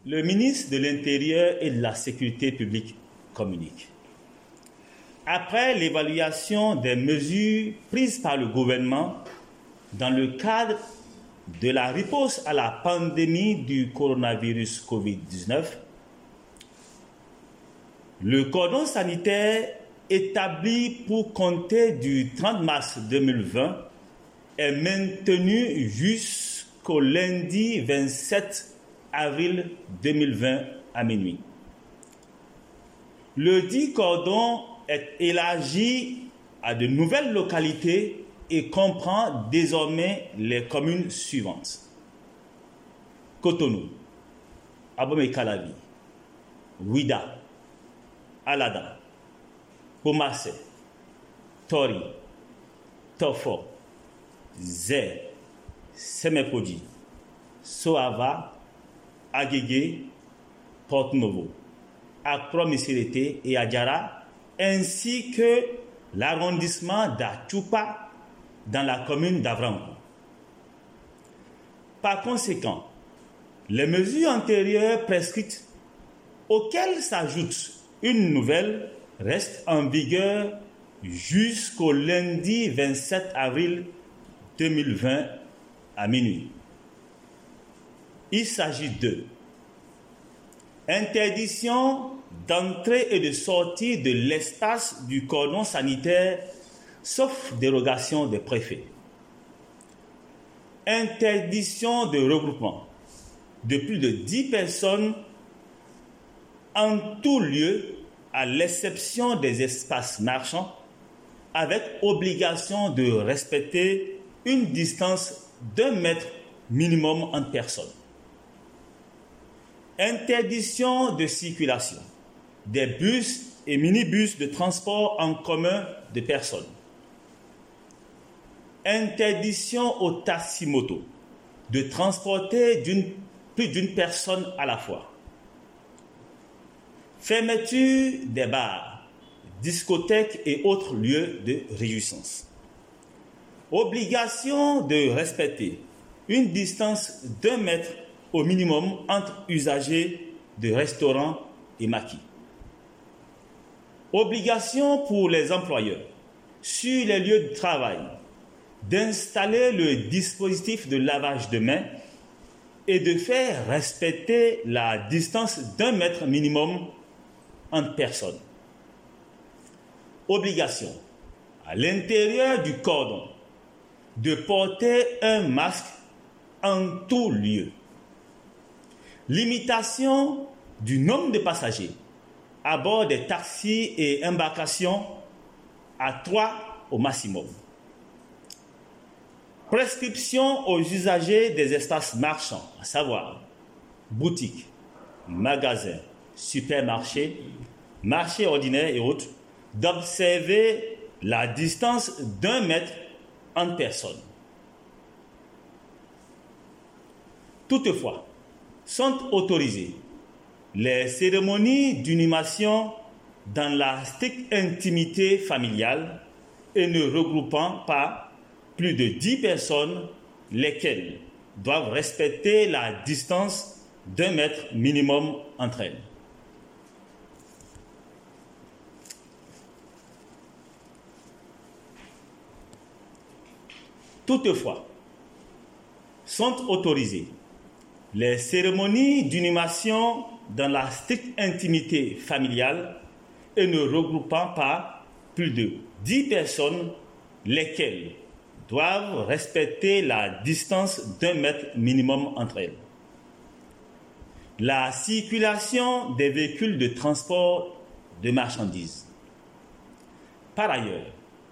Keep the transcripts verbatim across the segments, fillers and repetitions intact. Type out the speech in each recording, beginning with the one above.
Le ministre de l'Intérieur et de la Sécurité publique communique. Après l'évaluation des mesures prises par le gouvernement dans le cadre de la riposte à la pandémie du coronavirus covid dix-neuf, le cordon sanitaire établi pour compter du trente mars deux mille vingt est maintenu jusqu'au lundi vingt-sept avril deux mille vingt à minuit. Le dit cordon est élargi à de nouvelles localités et comprend désormais les communes suivantes: Cotonou, Abomey-Calavi, Ouidah, Alada, Boumassé, Tori, Tofo, Zé, Semekoji, Soava, Agégué, Porte-Novo, Accra-Missirité et Adjara, ainsi que l'arrondissement d'Achupa dans la commune d'Avrango. Par conséquent, les mesures antérieures prescrites, auxquelles s'ajoute une nouvelle, restent en vigueur jusqu'au lundi vingt-sept avril deux mille vingt à minuit. Il s'agit de interdiction d'entrée et de sortie de l'espace du cordon sanitaire, sauf dérogation des préfets. Interdiction de regroupement de plus de dix personnes en tout lieu, à l'exception des espaces marchands, avec obligation de respecter une distance d'un mètre minimum entre personnes. Interdiction de circulation des bus et minibus de transport en commun de personnes. Interdiction aux taximotos de transporter d'une, plus d'une personne à la fois. Fermeture des bars, discothèques et autres lieux de réjouissance. Obligation de respecter une distance d'un mètre au minimum entre usagers de restaurants et maquis. Obligation pour les employeurs, sur les lieux de travail, d'installer le dispositif de lavage de mains et de faire respecter la distance d'un mètre minimum entre personnes. Obligation, à l'intérieur du cordon, de porter un masque en tout lieu. Limitation du nombre de passagers à bord des taxis et embarcations à trois au maximum. Prescription aux usagers des espaces marchands, à savoir boutiques, magasins, supermarchés, marchés ordinaires et autres, d'observer la distance d'un mètre entre personnes. Toutefois, sont autorisées les cérémonies d'inhumation dans la stricte intimité familiale et ne regroupant pas plus de dix personnes, lesquelles doivent respecter la distance d'un mètre minimum entre elles. Toutefois, sont autorisées les cérémonies d'inhumation dans la stricte intimité familiale et ne regroupant pas plus de dix personnes, lesquelles doivent respecter la distance d'un mètre minimum entre elles. La circulation des véhicules de transport de marchandises. Par ailleurs,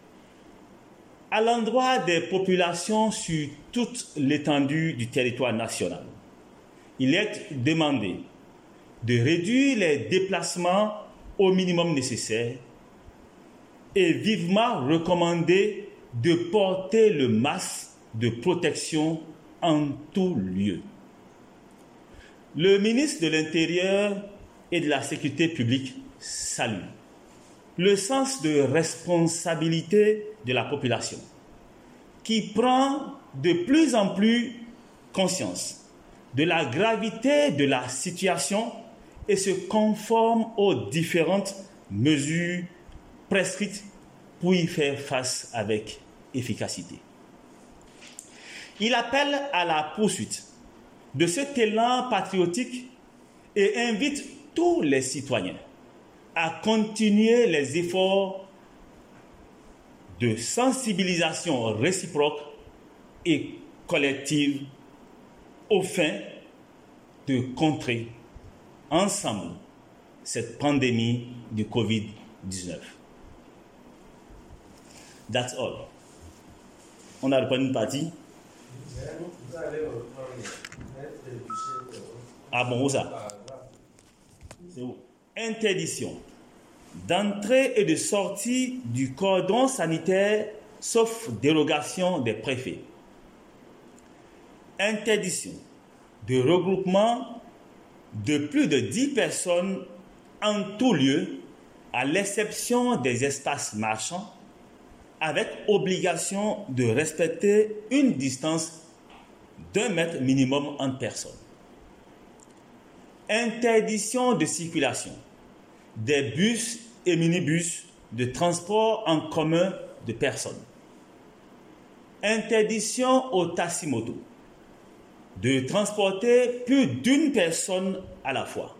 à l'endroit des populations sur toute l'étendue du territoire national, il est demandé de réduire les déplacements au minimum nécessaire et vivement recommandé de porter le masque de protection en tout lieu. Le ministre de l'Intérieur et de la Sécurité publique salue le sens de responsabilité de la population qui prend de plus en plus conscience de la gravité de la situation et se conforme aux différentes mesures prescrites pour y faire face avec efficacité. Il appelle à la poursuite de cet élan patriotique et invite tous les citoyens à continuer les efforts de sensibilisation réciproque et collective aux fins de contrer ensemble cette pandémie du covid dix-neuf. That's all. On a reprendre une partie. Ah bon, où ça? C'est où? Interdiction d'entrée et de sortie du cordon sanitaire sauf dérogation des préfets. Interdiction de regroupement de plus de dix personnes en tout lieu, à l'exception des espaces marchands, avec obligation de respecter une distance d'un mètre minimum entre personnes. Interdiction de circulation des bus et minibus de transport en commun de personnes. Interdiction aux taximotos de transporter plus d'une personne à la fois.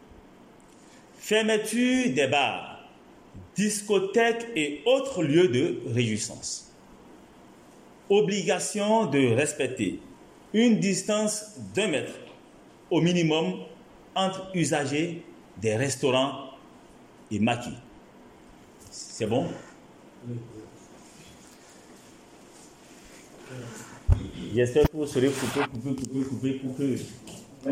Fermeture des bars, discothèques et autres lieux de réjouissance. Obligation de respecter une distance d'un mètre au minimum entre usagers des restaurants et maquis. C'est bon? J'espère que vous serez coupé, coupé, coupé, coupé, coupé.